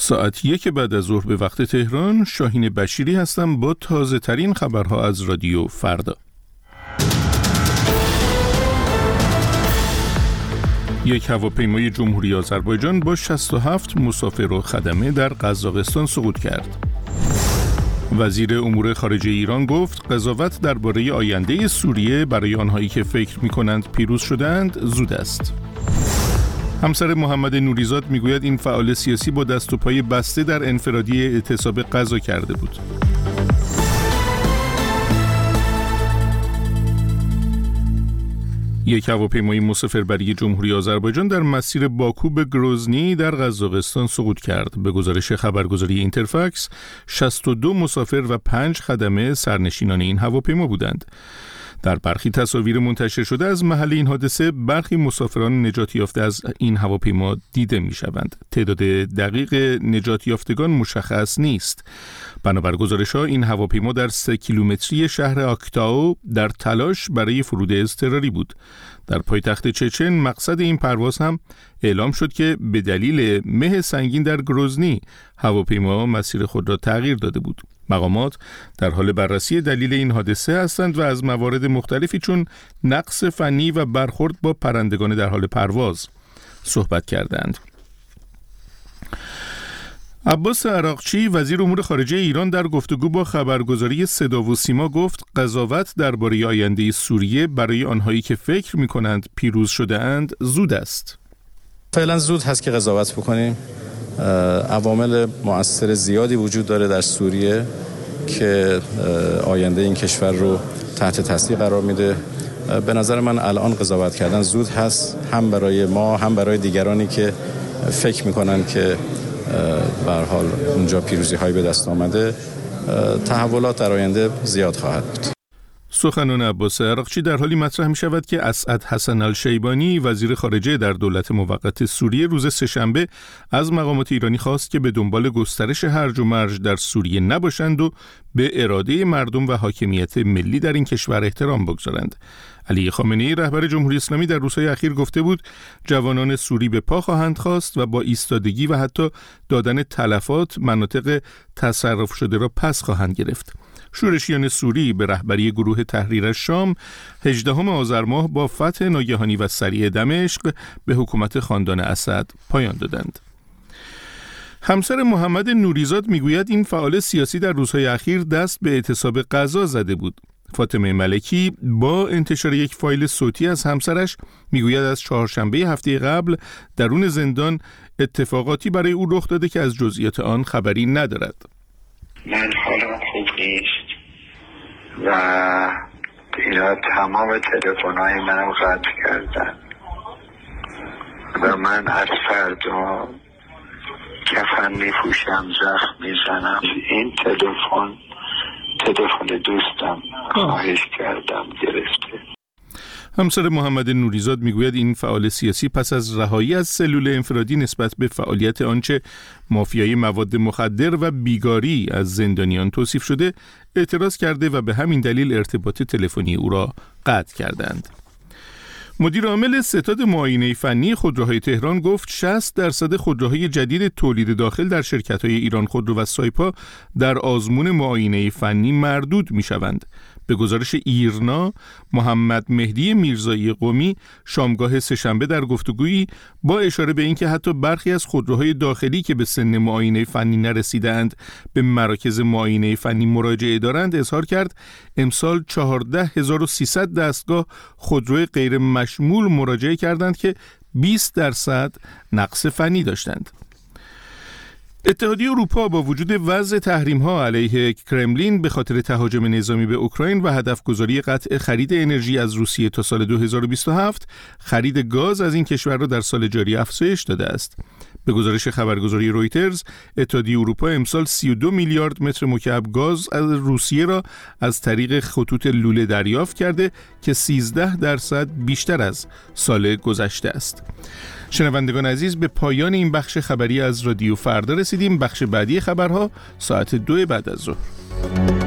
ساعت 1 بعد از ظهر به وقت تهران. شاهین بشیری هستم با تازه ترین خبرها از رادیو فردا. یک هواپیمای جمهوری آذربایجان با 67 مسافر و خدمه در قزاقستان سقوط کرد. وزیر امور خارجه ایران گفت قضاوت درباره آینده سوریه برای آنهایی که فکر می‌کنند پیروز شدند زود است. همسر محمد نوریزاد میگوید این فعال سیاسی با دست و پای بسته در انفرادی اعتصاب غزه کرده بود. یک هواپیمای مسافربری جمهوری آذربایجان در مسیر باکو به گروزنی در قزاقستان سقوط کرد. به گزارش خبرگزاری اینترفکس 62 مسافر و 5 خدمه سرنشینان این هواپیما بودند. در برخی تصاویر منتشر شده از محل این حادثه برخی مسافران نجات یافته از این هواپیما دیده می‌شوند. تعداد دقیق نجات یافتگان مشخص نیست. بنابر گزارش‌ها این هواپیما در 3 کیلومتری شهر آکتاو در تلاش برای فرود اضطراری بود. در پایتخت چچن مقصد این پرواز هم اعلام شد که به دلیل مه سنگین در گروزنی هواپیما مسیر خود را تغییر داده بود. مقامات در حال بررسی دلیل این حادثه هستند و از موارد مختلفی چون نقص فنی و برخورد با پرندگان در حال پرواز صحبت کردند. عباس عراقچی وزیر امور خارجه ایران در گفتگو با خبرگزاری صدا و سیما گفت قضاوت درباره آینده سوریه برای آنهایی که فکر می‌کنند پیروز شده‌اند زود است. فعلا زود هست که قضاوت بکنیم. عوامل مؤثر زیادی وجود داره در سوریه که آینده این کشور رو تحت تاثیر قرار میده. به نظر من الان قضاوت کردن زود هست، هم برای ما هم برای دیگرانی که فکر میکنن که به هر حال اونجا پیروزی های به دست آمده. تحولات در آینده زیاد خواهد بود. سخنان عباس عراقچی در حالی مطرح می شود که اسعد حسن الشیبانی وزیر خارجه در دولت موقت سوریه روز سه‌شنبه از مقامات ایرانی خواست که به دنبال گسترش هرج و مرج در سوریه نباشند و به اراده مردم و حاکمیت ملی در این کشور احترام بگذارند. علی خامنه‌ای رهبر جمهوری اسلامی در روزهای اخیر گفته بود جوانان سوری به پا خواهند خاست و با ایستادگی و حتی دادن تلفات مناطق تصرف شده را پس خواهند گرفت. شورشیان سوری به رهبری گروه تحریر شام 18 آذر ماه با فتح ناگهانی و سریع دمشق به حکومت خاندان اسد پایان دادند. همسر محمد نوریزاد میگوید این فعال سیاسی در روزهای اخیر دست به اعتصاب غزه زده بود. فاطمه ملکی با انتشار یک فایل صوتی از همسرش میگوید از چهارشنبه هفته قبل درون زندان اتفاقاتی برای او رخ داده که از جزئیات آن خبری ندارد. من حالم خوب نیست و اینا تمام تلفن‌های منو قطع کردن و من از فردا کفن میپوشم، زخم میزنم. این تلفن دوستم خواهش کردم گرفته. همسر محمد نوریزاد میگوید این فعال سیاسی پس از رهایی از سلول انفرادی نسبت به فعالیت آنچه مافیای مواد مخدر و بیگاری از زندانیان توصیف شده اعتراض کرده و به همین دلیل ارتباط تلفنی او را قطع کردند. مدیر عامل ستاد معاینه فنی خودروهای تهران گفت 60% خودروهای جدید تولید داخل در شرکت‌های ایران خودرو و سایپا در آزمون معاینه فنی مردود می‌شوند. به گزارش ایرنا، محمد مهدی میرزایی قمی شامگاه سه‌شنبه در گفتگویی با اشاره به اینکه حتی برخی از خودروهای داخلی که به سن معاینه فنی نرسیدند به مراکز معاینه فنی مراجعه دارند اظهار کرد امسال 14300 دستگاه خودروی غیر مشمول مراجعه کردند که 20% نقص فنی داشتند. اتحادیه اروپا با وجود وضع تحریم‌ها علیه کرملین به خاطر تهاجم نظامی به اوکراین و هدفگذاری قطع خرید انرژی از روسیه تا سال 2027 خرید گاز از این کشور را در سال جاری افزایش داده است. به گزارش خبرگزاری رویترز، اتحادیه اروپا امسال 32 میلیارد متر مکعب گاز از روسیه را از طریق خطوط لوله دریافت کرده که 13% بیشتر از سال گذشته است. شنوندگان عزیز، به پایان این بخش خبری از رادیو فردا رسیدیم. بخش بعدی خبرها ساعت 2 بعد از ظهر.